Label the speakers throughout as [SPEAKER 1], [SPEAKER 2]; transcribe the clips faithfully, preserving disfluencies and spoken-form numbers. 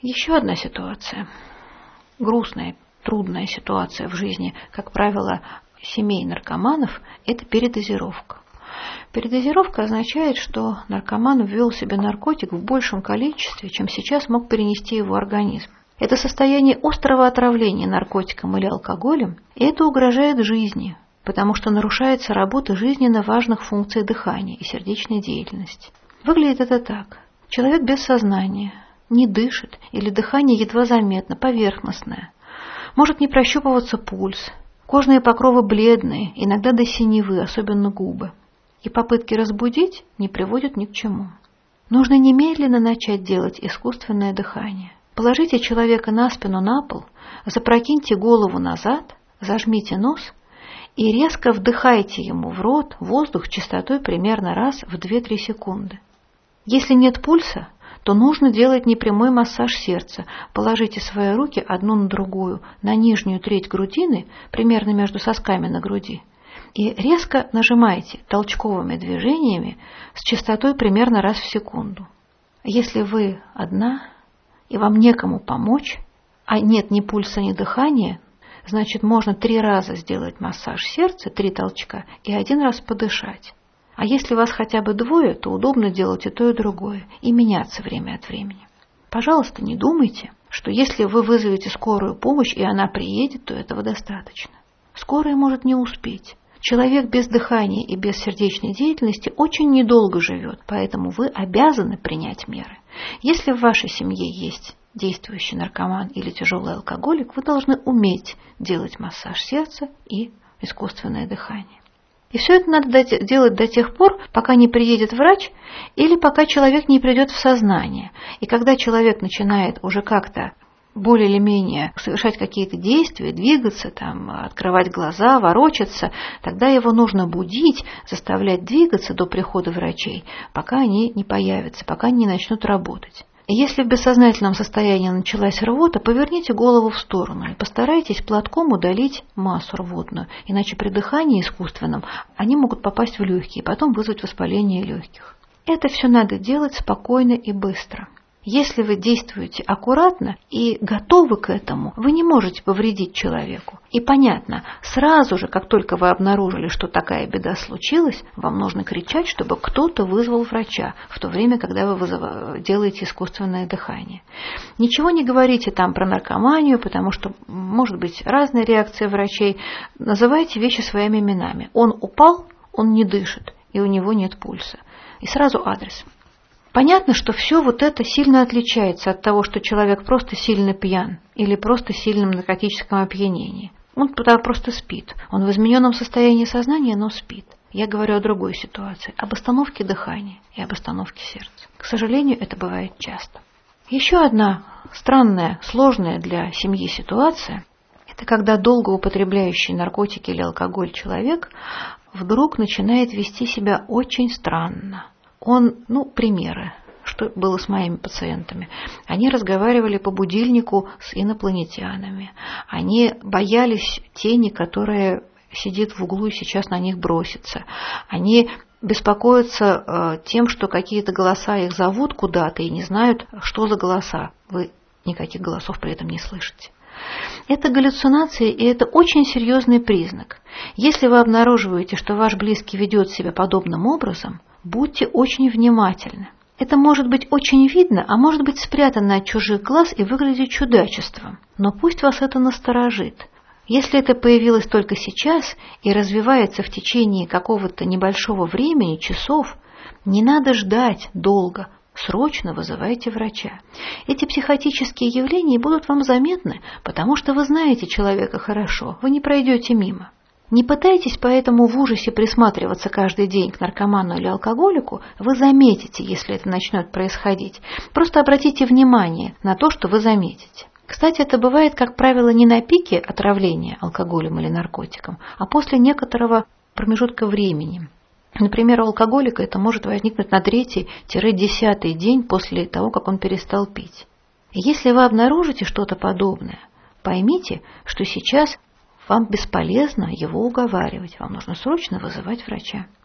[SPEAKER 1] Еще одна ситуация, грустная, трудная ситуация в жизни, как правило, семей наркоманов – это передозировка. Передозировка означает, что наркоман ввел в себя наркотик в большем количестве, чем сейчас мог перенести его организм. Это состояние острого отравления наркотиком или алкоголем, и это угрожает жизни, потому что нарушается работа жизненно важных функций дыхания и сердечной деятельности. Выглядит это так. Человек без сознания, не дышит или дыхание едва заметно, поверхностное. Может не прощупываться пульс, кожные покровы бледные, иногда до синевы, особенно губы. И попытки разбудить не приводят ни к чему. Нужно немедленно начать делать искусственное дыхание. Положите человека на спину на пол, запрокиньте голову назад, зажмите нос и резко вдыхайте ему в рот воздух частотой примерно раз в две-три секунды. Если нет пульса, то нужно делать непрямой массаж сердца. Положите свои руки одну на другую на нижнюю треть грудины, примерно между сосками на груди, и резко нажимайте толчковыми движениями с частотой примерно раз в секунду. Если вы одна и вам некому помочь, а нет ни пульса, ни дыхания, значит, можно три раза сделать массаж сердца, три толчка, и один раз подышать. А если вас хотя бы двое, то удобно делать и то, и другое, и меняться время от времени. Пожалуйста, не думайте, что если вы вызовете скорую помощь, и она приедет, то этого достаточно. Скорая может не успеть. Человек без дыхания и без сердечной деятельности очень недолго живет, поэтому вы обязаны принять меры. Если в вашей семье есть действующий наркоман или тяжелый алкоголик, вы должны уметь делать массаж сердца и искусственное дыхание. И все это надо делать до тех пор, пока не приедет врач или пока человек не придет в сознание. И когда человек начинает уже как-то более или менее совершать какие-то действия, двигаться, там, открывать глаза, ворочаться, тогда его нужно будить, заставлять двигаться до прихода врачей, пока они не появятся, пока они не начнут работать. И если в бессознательном состоянии началась рвота, поверните голову в сторону и постарайтесь платком удалить массу рвотную, иначе при дыхании искусственном они могут попасть в легкие и потом вызвать воспаление легких. Это все надо делать спокойно и быстро. Если вы действуете аккуратно и готовы к этому, вы не можете повредить человеку. И понятно, сразу же, как только вы обнаружили, что такая беда случилась, вам нужно кричать, чтобы кто-то вызвал врача, в то время, когда вы вызыв... делаете искусственное дыхание. Ничего не говорите там про наркоманию, потому что может быть разная реакция врачей. Называйте вещи своими именами. Он упал, он не дышит, и у него нет пульса. И сразу адрес. Понятно, что все вот это сильно отличается от того, что человек просто сильно пьян или просто в сильном наркотическом опьянении. Он просто спит. Он в измененном состоянии сознания, но спит. Я говорю о другой ситуации, об остановке дыхания и об остановке сердца. К сожалению, это бывает часто. Еще одна странная, сложная для семьи ситуация – это когда долго употребляющий наркотики или алкоголь человек вдруг начинает вести себя очень странно. Он, ну, примеры, что было с моими пациентами. Они разговаривали по будильнику с инопланетянами. Они боялись тени, которая сидит в углу и сейчас на них бросится. Они беспокоятся э, тем, что какие-то голоса их зовут куда-то и не знают, что за голоса. Вы никаких голосов при этом не слышите. Это галлюцинации, и это очень серьезный признак. Если вы обнаруживаете, что ваш близкий ведет себя подобным образом, будьте очень внимательны. Это может быть очень видно, а может быть спрятано от чужих глаз и выглядит чудачеством. Но пусть вас это насторожит. Если это появилось только сейчас и развивается в течение какого-то небольшого времени, часов, не надо ждать долго. Срочно вызывайте врача. Эти психотические явления будут вам заметны, потому что вы знаете человека хорошо, вы не пройдете мимо. Не пытайтесь поэтому в ужасе присматриваться каждый день к наркоману или алкоголику, вы заметите, если это начнет происходить. Просто обратите внимание на то, что вы заметите. Кстати, это бывает, как правило, не на пике отравления алкоголем или наркотиком, а после некоторого промежутка времени. Например, у алкоголика это может возникнуть на третий-десятый день после того, как он перестал пить. И если вы обнаружите что-то подобное, поймите, что сейчас вам бесполезно его уговаривать, вам нужно срочно вызывать врача.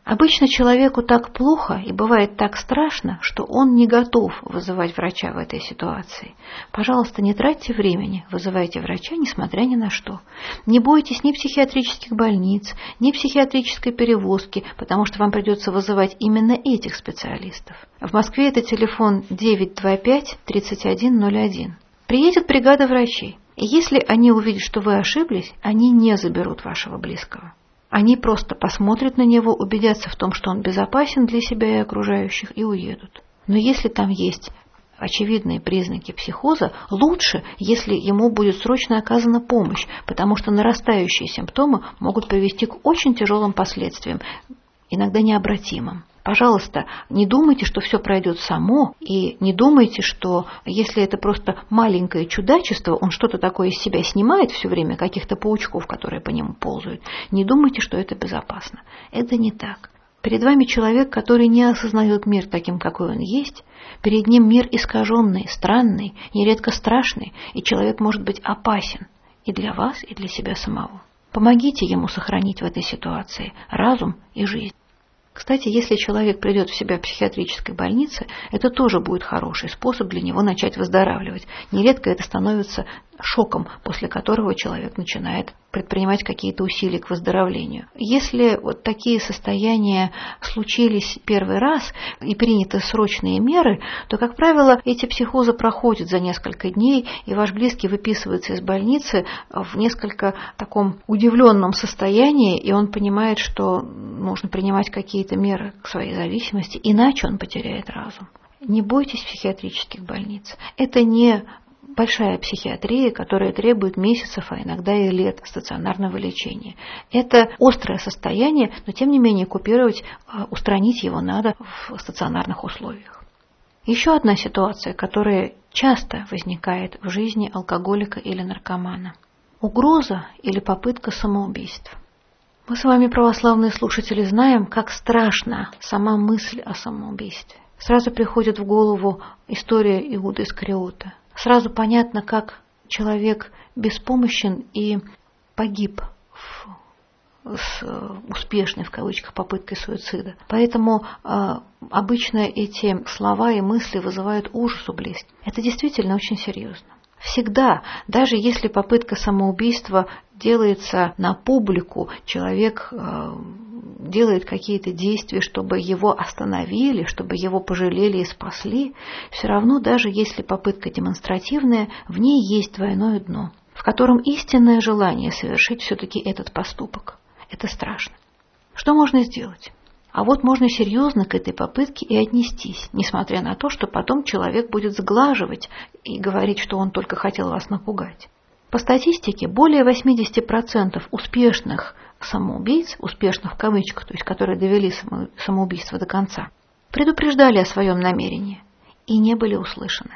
[SPEAKER 1] Обычно человеку так плохо и бывает так страшно, что он не готов вызывать врача в этой ситуации. Пожалуйста, не тратьте времени, вызывайте врача, несмотря ни на что. Не бойтесь ни психиатрических больниц, ни психиатрической перевозки, потому что вам придется вызывать именно этих специалистов. В Москве это телефон девять два пять тридцать один ноль один. Приедет бригада врачей, и если они увидят, что вы ошиблись, они не заберут вашего близкого. Они просто посмотрят на него, убедятся в том, что он безопасен для себя и окружающих, и уедут. Но если там есть очевидные признаки психоза, лучше, если ему будет срочно оказана помощь, потому что нарастающие симптомы могут привести к очень тяжелым последствиям, иногда необратимым. Пожалуйста, не думайте, что все пройдет само, и не думайте, что если это просто маленькое чудачество, он что-то такое из себя снимает все время, каких-то паучков, которые по нему ползают, не думайте, что это безопасно. Это не так. Перед вами человек, который не осознает мир таким, какой он есть. Перед ним мир искаженный, странный, нередко страшный, и человек может быть опасен и для вас, и для себя самого. Помогите ему сохранить в этой ситуации разум и жизнь. Кстати, если человек придет в себя в психиатрической больнице, это тоже будет хороший способ для него начать выздоравливать. Нередко это становится шоком, после которого человек начинает предпринимать какие-то усилия к выздоровлению. Если вот такие состояния случились первый раз и приняты срочные меры, то, как правило, эти психозы проходят за несколько дней, и ваш близкий выписывается из больницы в несколько таком удивленном состоянии, и он понимает, что нужно принимать какие-то меры к своей зависимости, иначе он потеряет разум. Не бойтесь психиатрических больниц. Это не большая психиатрия, которая требует месяцев, а иногда и лет стационарного лечения. Это острое состояние, но тем не менее купировать, устранить его надо в стационарных условиях. Еще одна ситуация, которая часто возникает в жизни алкоголика или наркомана. Угроза или попытка самоубийства. Мы с вами, православные слушатели, знаем, как страшна сама мысль о самоубийстве. Сразу приходит в голову история Иуды Искариота. Сразу понятно, как человек беспомощен и погиб в, с успешной, в кавычках, попыткой суицида. Поэтому э, обычно эти слова и мысли вызывают ужас у близких. Это действительно очень серьезно. Всегда, даже если попытка самоубийства делается на публику, человек э, делает какие-то действия, чтобы его остановили, чтобы его пожалели и спасли, все равно, даже если попытка демонстративная, в ней есть двойное дно, в котором истинное желание совершить все-таки этот поступок. Это страшно. Что можно сделать? А вот можно серьезно к этой попытке и отнестись, несмотря на то, что потом человек будет сглаживать и говорить, что он только хотел вас напугать. По статистике, более восемьдесят процентов успешных самоубийц, успешных в кавычках, то есть которые довели самоубийство до конца, предупреждали о своем намерении и не были услышаны.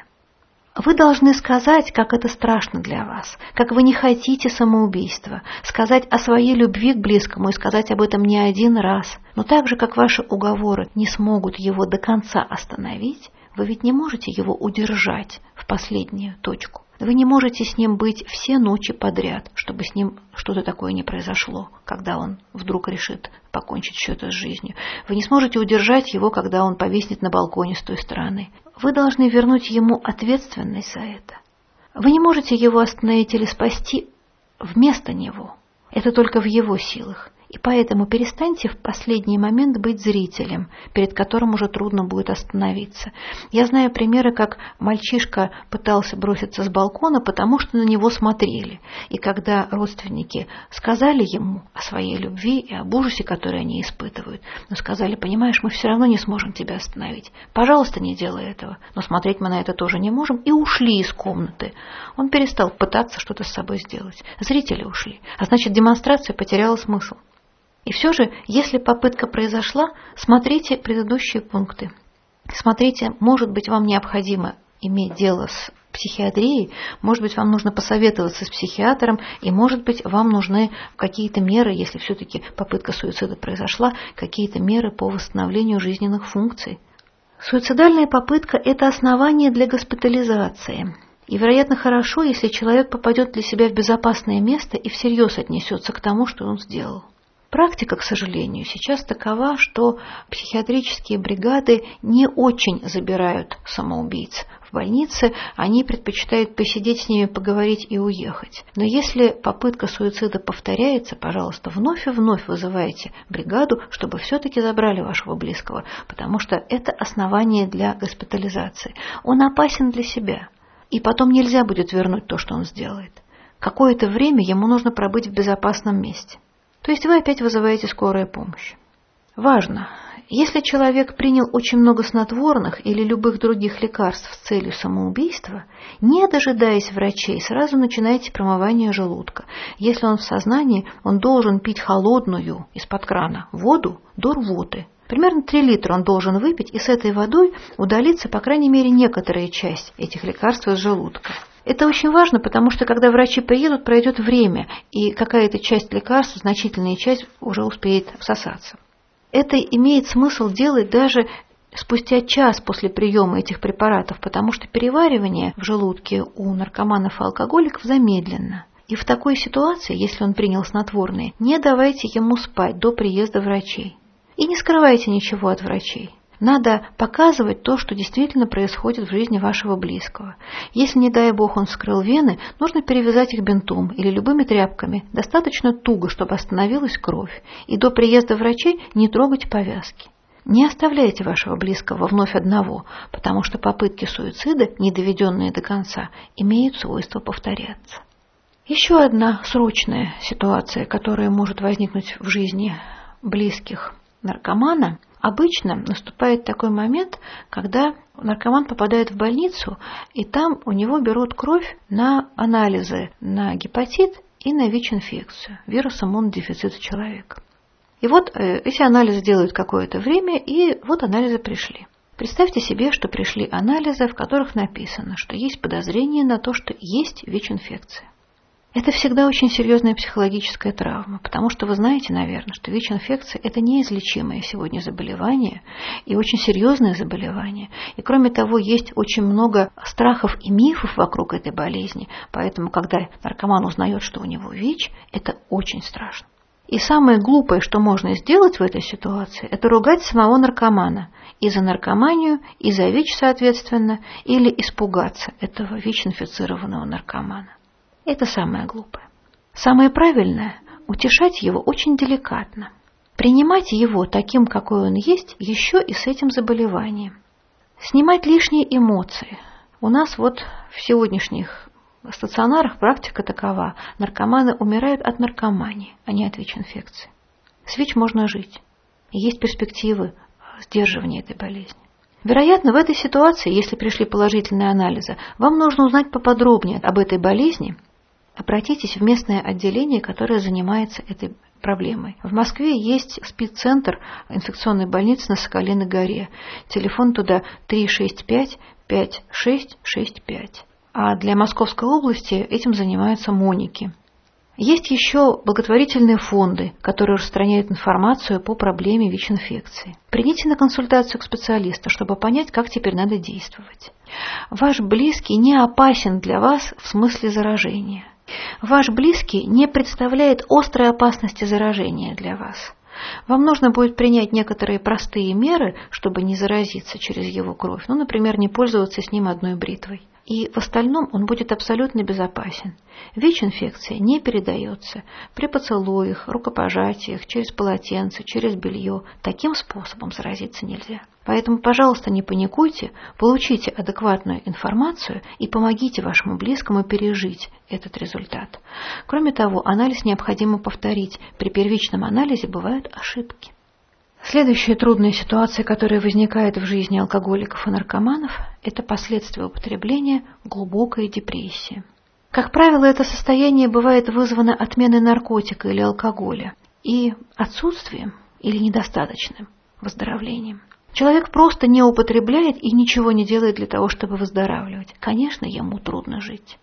[SPEAKER 1] Вы должны сказать, как это страшно для вас, как вы не хотите самоубийства, сказать о своей любви к близкому и сказать об этом не один раз. Но так же, как ваши уговоры не смогут его до конца остановить, вы ведь не можете его удержать в последнюю точку. Вы не можете с ним быть все ночи подряд, чтобы с ним что-то такое не произошло, когда он вдруг решит покончить счеты с жизнью. Вы не сможете удержать его, когда он повиснет на балконе с той стороны. Вы должны вернуть ему ответственность за это. Вы не можете его остановить или спасти вместо него. Это только в его силах. И поэтому перестаньте в последний момент быть зрителем, перед которым уже трудно будет остановиться. Я знаю примеры, как мальчишка пытался броситься с балкона, потому что на него смотрели. И когда родственники сказали ему о своей любви и об ужасе, который они испытывают, но сказали: понимаешь, мы все равно не сможем тебя остановить. Пожалуйста, не делай этого. Но смотреть мы на это тоже не можем. И ушли из комнаты. Он перестал пытаться что-то с собой сделать. Зрители ушли. А значит, демонстрация потеряла смысл. И все же, если попытка произошла, смотрите предыдущие пункты. Смотрите, может быть, вам необходимо иметь дело с психиатрией, может быть, вам нужно посоветоваться с психиатром, и, может быть, вам нужны какие-то меры, если все-таки попытка суицида произошла, какие-то меры по восстановлению жизненных функций. Суицидальная попытка – это основание для госпитализации. И, вероятно, хорошо, если человек попадет для себя в безопасное место и всерьез отнесется к тому, что он сделал. Практика, к сожалению, сейчас такова, что психиатрические бригады не очень забирают самоубийц в больнице, они предпочитают посидеть с ними, поговорить и уехать. Но если попытка суицида повторяется, пожалуйста, вновь и вновь вызывайте бригаду, чтобы все-таки забрали вашего близкого, потому что это основание для госпитализации. Он опасен для себя, и потом нельзя будет вернуть то, что он сделает. Какое-то время ему нужно пробыть в безопасном месте. То есть вы опять вызываете скорую помощь. Важно, если человек принял очень много снотворных или любых других лекарств с целью самоубийства, не дожидаясь врачей, сразу начинайте промывание желудка. Если он в сознании, он должен пить холодную из-под крана воду до рвоты. Примерно три литра он должен выпить, и с этой водой удалится, по крайней мере, некоторая часть этих лекарств из желудка. Это очень важно, потому что когда врачи приедут, пройдет время, и какая-то часть лекарств, значительная часть, уже успеет всосаться. Это имеет смысл делать даже спустя час после приема этих препаратов, потому что переваривание в желудке у наркоманов и алкоголиков замедленно. И в такой ситуации, если он принял снотворные, не давайте ему спать до приезда врачей. И не скрывайте ничего от врачей. Надо показывать то, что действительно происходит в жизни вашего близкого. Если, не дай бог, он вскрыл вены, нужно перевязать их бинтом или любыми тряпками, достаточно туго, чтобы остановилась кровь. И до приезда врачей не трогать повязки. Не оставляйте вашего близкого вновь одного, потому что попытки суицида, не доведенные до конца, имеют свойство повторяться. Еще одна срочная ситуация, которая может возникнуть в жизни близких наркомана. Обычно наступает такой момент, когда наркоман попадает в больницу, и там у него берут кровь на анализы на гепатит и на ВИЧ-инфекцию, вирус иммунодефицита человека. И вот эти анализы делают какое-то время, и вот анализы пришли. Представьте себе, что пришли анализы, в которых написано, что есть подозрение на то, что есть ВИЧ-инфекция. Это всегда очень серьезная психологическая травма, потому что вы знаете, наверное, что ВИЧ-инфекция – это неизлечимое сегодня заболевание и очень серьезное заболевание. И кроме того, есть очень много страхов и мифов вокруг этой болезни, поэтому, когда наркоман узнает, что у него ВИЧ, это очень страшно. И самое глупое, что можно сделать в этой ситуации, это ругать самого наркомана и за наркоманию, и за ВИЧ, соответственно, или испугаться этого ВИЧ-инфицированного наркомана. Это самое глупое. Самое правильное – утешать его очень деликатно. Принимать его таким, какой он есть, еще и с этим заболеванием. Снимать лишние эмоции. У нас вот в сегодняшних стационарах практика такова. Наркоманы умирают от наркомании, а не от ВИЧ-инфекции. С ВИЧ можно жить. И есть перспективы сдерживания этой болезни. Вероятно, в этой ситуации, если пришли положительные анализы, вам нужно узнать поподробнее об этой болезни. Обратитесь в местное отделение, которое занимается этой проблемой. В Москве есть СПИД-центр инфекционной больницы на Соколиной горе. Телефон туда три шесть пять пять шесть шесть пять. А для Московской области этим занимаются МОНИКи. Есть еще благотворительные фонды, которые распространяют информацию по проблеме ВИЧ-инфекции. Придите на консультацию к специалисту, чтобы понять, как теперь надо действовать. Ваш близкий не опасен для вас в смысле заражения. Ваш близкий не представляет острой опасности заражения для вас. Вам нужно будет принять некоторые простые меры, чтобы не заразиться через его кровь. Ну, например, не пользоваться с ним одной бритвой. И в остальном он будет абсолютно безопасен. ВИЧ-инфекция не передается при поцелуях, рукопожатиях, через полотенце, через белье. Таким способом заразиться нельзя. Поэтому, пожалуйста, не паникуйте, получите адекватную информацию и помогите вашему близкому пережить этот результат. Кроме того, анализ необходимо повторить. При первичном анализе бывают ошибки. Следующая трудная ситуация, которая возникает в жизни алкоголиков и наркоманов, это последствия употребления глубокой депрессии. Как правило, это состояние бывает вызвано отменой наркотика или алкоголя и отсутствием или недостаточным выздоровлением. Человек просто не употребляет и ничего не делает для того, чтобы выздоравливать. Конечно, ему трудно жить.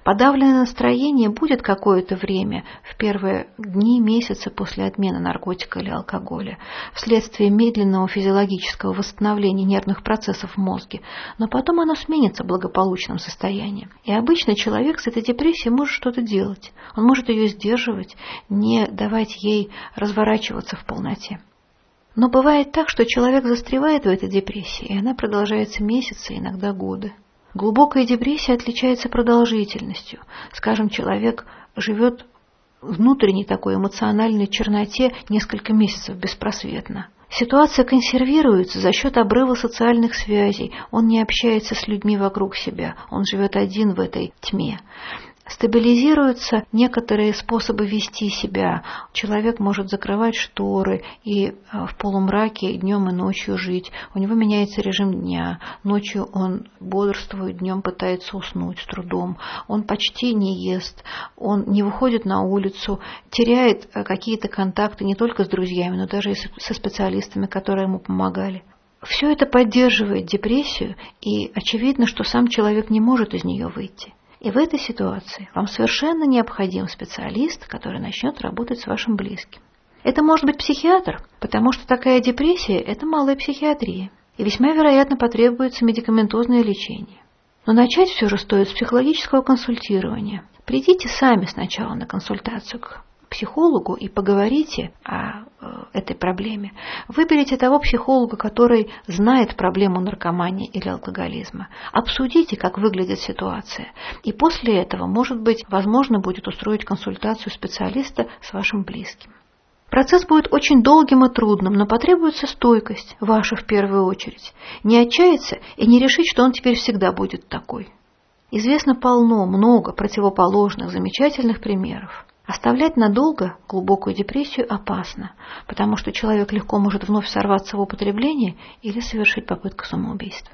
[SPEAKER 1] Подавленное настроение будет какое-то время, в первые дни, месяцы после отмены наркотика или алкоголя, вследствие медленного физиологического восстановления нервных процессов в мозге, но потом оно сменится благополучным состоянием. И обычно человек с этой депрессией может что-то делать. Он может ее сдерживать, не давать ей разворачиваться в полноте. Но бывает так, что человек застревает в этой депрессии, и она продолжается месяцы, иногда годы. Глубокая депрессия отличается продолжительностью. Скажем, человек живет в внутренней такой эмоциональной черноте несколько месяцев беспросветно. Ситуация консервируется за счет обрыва социальных связей. Он не общается с людьми вокруг себя. Он живет один в этой тьме. Стабилизируются некоторые способы вести себя. Человек может закрывать шторы и в полумраке днем и ночью жить. У него меняется режим дня. Ночью он бодрствует, днем пытается уснуть с трудом. Он почти не ест, он не выходит на улицу, теряет какие-то контакты не только с друзьями, но даже и со специалистами, которые ему помогали. Все это поддерживает депрессию, и очевидно, что сам человек не может из нее выйти. И в этой ситуации вам совершенно необходим специалист, который начнет работать с вашим близким. Это может быть психиатр, потому что такая депрессия – это малая психиатрия, и весьма вероятно потребуется медикаментозное лечение. Но начать все же стоит с психологического консультирования. Придите сами сначала на консультацию к психологу и поговорите о этой проблеме. Выберите того психолога, который знает проблему наркомании или алкоголизма. Обсудите, как выглядит ситуация. И после этого, может быть, возможно будет устроить консультацию специалиста с вашим близким. Процесс будет очень долгим и трудным, но потребуется стойкость, ваша в первую очередь. Не отчаяться и не решить, что он теперь всегда будет такой. Известно полно, много противоположных, замечательных примеров. Оставлять надолго глубокую депрессию опасно, потому что человек легко может вновь сорваться в употребление или совершить попытку самоубийства.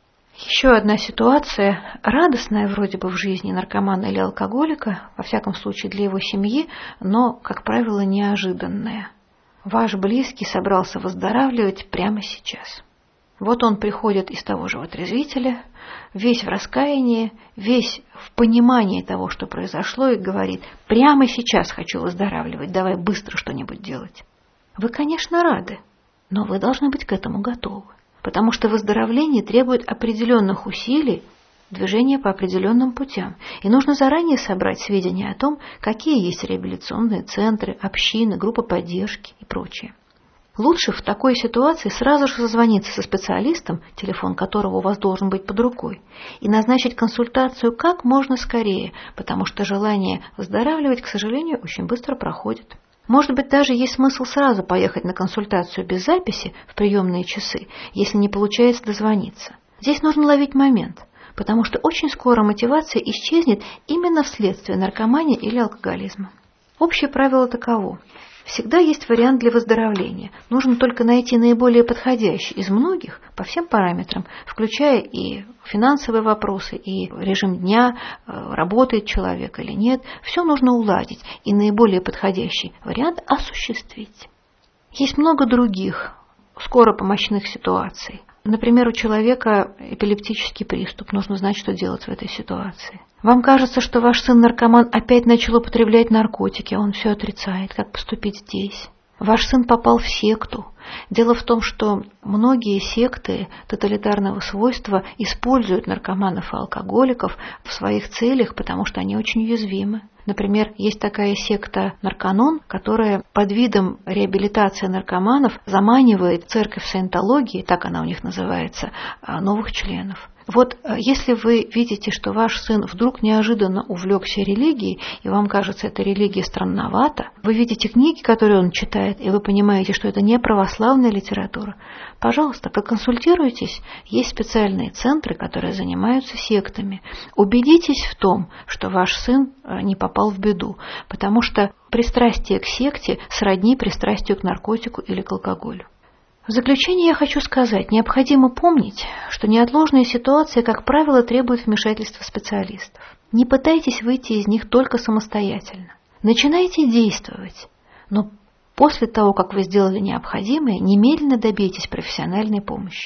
[SPEAKER 1] Еще одна ситуация, радостная вроде бы в жизни наркомана или алкоголика, во всяком случае для его семьи, но, как правило, неожиданная. Ваш близкий собрался выздоравливать прямо сейчас. Вот он приходит из того же отрезвителя, весь в раскаянии, весь в понимании того, что произошло, и говорит: «Прямо сейчас хочу выздоравливать, давай быстро что-нибудь делать». Вы, конечно, рады, но вы должны быть к этому готовы, потому что выздоровление требует определенных усилий, движения по определенным путям, и нужно заранее собрать сведения о том, какие есть реабилитационные центры, общины, группы поддержки и прочее. Лучше в такой ситуации сразу же созвониться со специалистом, телефон которого у вас должен быть под рукой, и назначить консультацию как можно скорее, потому что желание выздоравливать, к сожалению, очень быстро проходит. Может быть, даже есть смысл сразу поехать на консультацию без записи в приемные часы, если не получается дозвониться. Здесь нужно ловить момент, потому что очень скоро мотивация исчезнет именно вследствие наркомании или алкоголизма. Общее правило таково. Всегда есть вариант для выздоровления. Нужно только найти наиболее подходящий из многих по всем параметрам, включая и финансовые вопросы, и режим дня, работает человек или нет. Все нужно уладить и наиболее подходящий вариант осуществить. Есть много других скоропомощных ситуаций. Например, у человека эпилептический приступ. Нужно знать, что делать в этой ситуации. Вам кажется, что ваш сын-наркоман опять начал употреблять наркотики, а он все отрицает. Как поступить здесь? Ваш сын попал в секту. Дело в том, что многие секты тоталитарного свойства используют наркоманов и алкоголиков в своих целях, потому что они очень уязвимы. Например, есть такая секта Нарканон, которая под видом реабилитации наркоманов заманивает церковь саентологии, так она у них называется, новых членов. Вот если вы видите, что ваш сын вдруг неожиданно увлекся религией, и вам кажется, эта религия странновата, вы видите книги, которые он читает, и вы понимаете, что это не православная литература, пожалуйста, проконсультируйтесь. Есть специальные центры, которые занимаются сектами. Убедитесь в том, что ваш сын не попал в беду, потому что пристрастие к секте сродни пристрастию к наркотику или к алкоголю. В заключение я хочу сказать, необходимо помнить, что неотложные ситуации, как правило, требуют вмешательства специалистов. Не пытайтесь выйти из них только самостоятельно. Начинайте действовать, но после того, как вы сделали необходимое, немедленно добейтесь профессиональной помощи.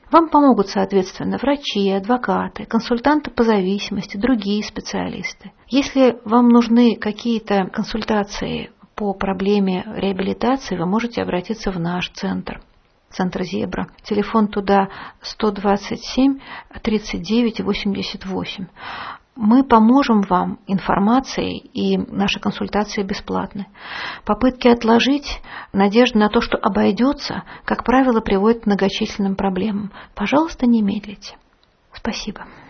[SPEAKER 1] Вам помогут, соответственно, врачи, адвокаты, консультанты по зависимости, другие специалисты. Если вам нужны какие-то консультации по проблеме реабилитации, вы можете обратиться в наш центр, центр «Зебра». Телефон туда сто двадцать семь тридцать девять восемьдесят восемь. Мы поможем вам информацией, и наши консультации бесплатны. Попытки отложить, надежда на то, что обойдется, как правило, приводит к многочисленным проблемам. Пожалуйста, не медлите. Спасибо.